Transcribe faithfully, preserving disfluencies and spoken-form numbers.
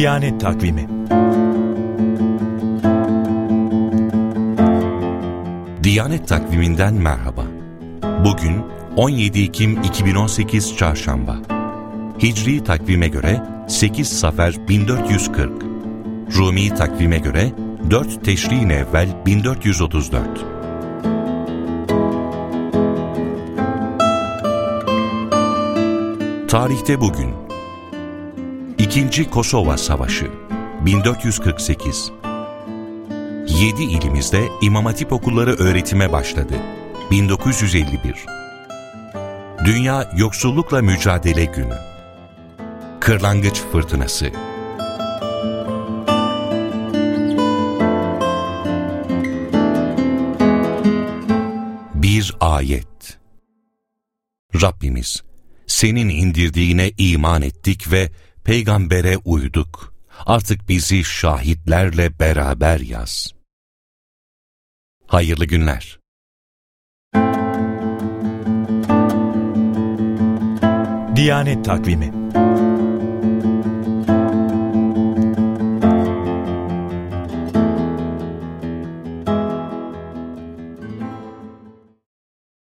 Diyanet Takvimi. Diyanet Takvimi'nden merhaba. Bugün on yedi Ekim iki bin on sekiz Çarşamba. Hicri takvime göre sekiz Safer bin dört yüz kırk. Rumi takvime göre dört Teşrin evvel bin dört yüz otuz dört. Tarihte bugün İkinci Kosova Savaşı bin dört yüz kırk sekiz. Yedi ilimizde İmam Hatip okulları öğretime başladı bin dokuz yüz elli bir. Dünya Yoksullukla Mücadele Günü. Kırlangıç Fırtınası. Bir ayet. Rabbimiz, senin indirdiğine iman ettik ve peygambere uyduk. Artık bizi şahitlerle beraber yaz. Hayırlı günler. Diyanet Takvimi.